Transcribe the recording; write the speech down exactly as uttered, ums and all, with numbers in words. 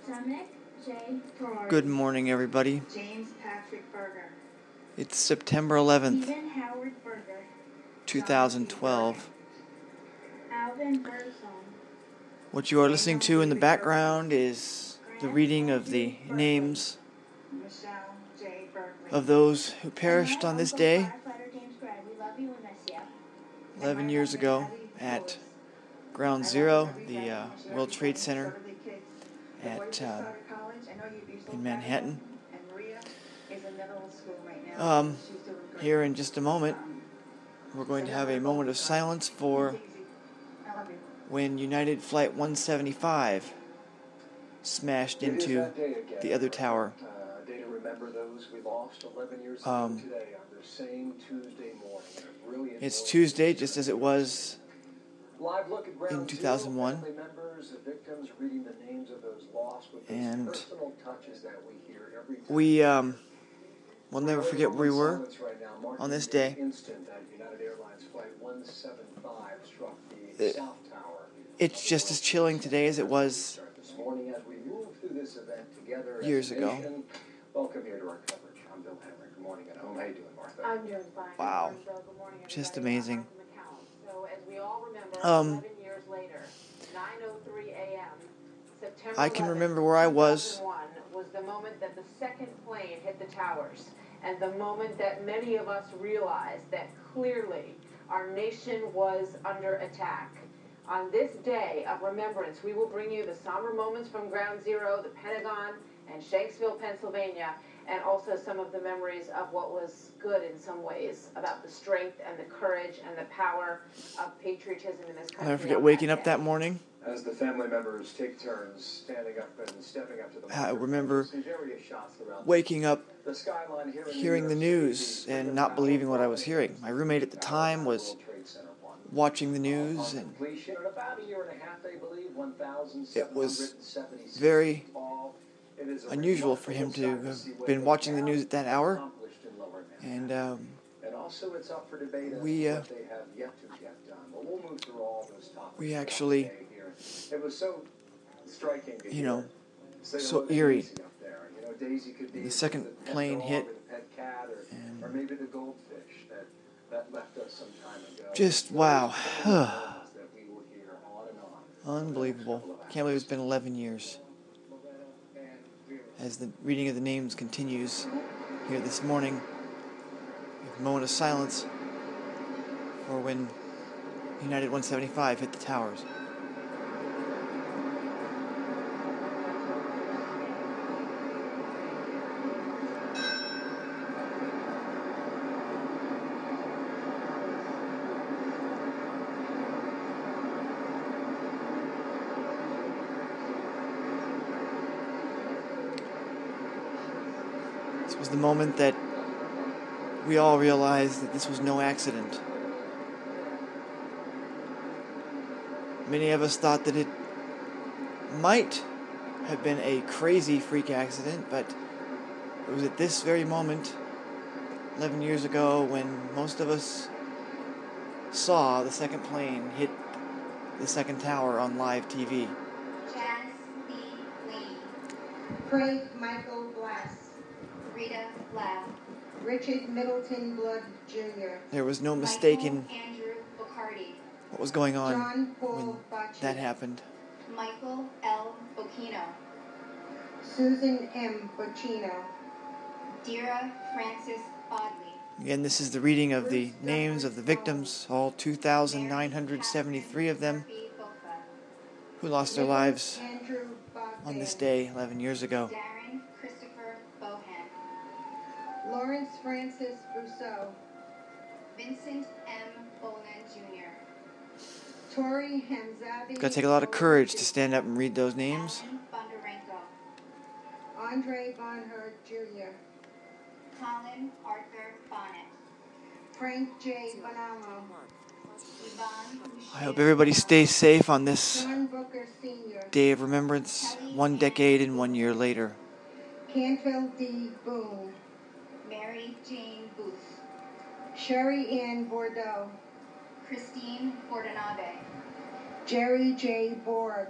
Good morning, everybody. It's September eleventh, twenty twelve. What you are listening to in the background is the reading of the names of those who perished on this day eleven years ago at Ground Zero, the uh, World Trade Center at uh, in Manhattan. Um, here in just a moment, we're going to have a moment of silence for when United Flight one seventy-five smashed into the other tower. Um, it's Tuesday, just as it was in two thousand one, and we um, will never forget where we were on this day. It, it's just as chilling today as it was years ago. Welcome here to our coverage. I'm Bill Henry. Good morning at home. How you doing, Martha? I'm doing fine. Wow. Good morning, Just everybody. amazing. So as we all remember, Um, eleven years later, nine oh three a.m., September I can remember where I was. two thousand one was the moment that the second plane hit the towers, and the moment that many of us realized that clearly our nation was under attack. On this day of remembrance, we will bring you the somber moments from Ground Zero, the Pentagon, and Shanksville, Pennsylvania, and also some of the memories of what was good in some ways about the strength and the courage and the power of patriotism in this country. I'll never forget waking up that morning. As the family members take turns standing up and stepping up to the I remember waking up, hearing the news, and not believing what I was hearing. My roommate at the time was watching the news, and it was very unusual for him to have been watching the news at that hour. And um, we uh, we actually, you know, so eerie. The second plane hit, and just wow. Unbelievable. Can't believe it's been eleven years. As the reading of the names continues here this morning, a moment of silence for when United one seventy-five hit the towers. This was the moment that we all realized that this was no accident. Many of us thought that it might have been a crazy freak accident, but it was at this very moment, eleven years ago, when most of us saw the second plane hit the second tower on live T V. Janice B. Lee. Craig Michael Glass. Rita Lab. Richard Middleton Blood Junior There was no mistaking Michael Andrew Bacardi. what was going on John Paul when Bacci. that happened. Michael L. Bocchino. Susan M. Bocchino. Dira Francis Bodley. Again, this is the reading of the names of the victims, all two thousand nine hundred seventy-three of them who lost their lives Andrew Bogdan. on this day eleven years ago. Darren Christopher Bohan. Lawrence Francis Brousseau. Vincent M. Boland Junior Tori Hamzavi. It's got to take a lot of courage to stand up and read those names. Alan Bondarenko. Andre Bonhart Junior Colin Arthur Bonnet. Frank J. Bonamo. Yvonne I hope everybody stays safe on this John Booker Senior day of remembrance, one decade and one year later. Canfield D. Boone. Mary Jane Booth. Sherry Ann Bordeaux. Christine Bordenave. Jerry J. Borg.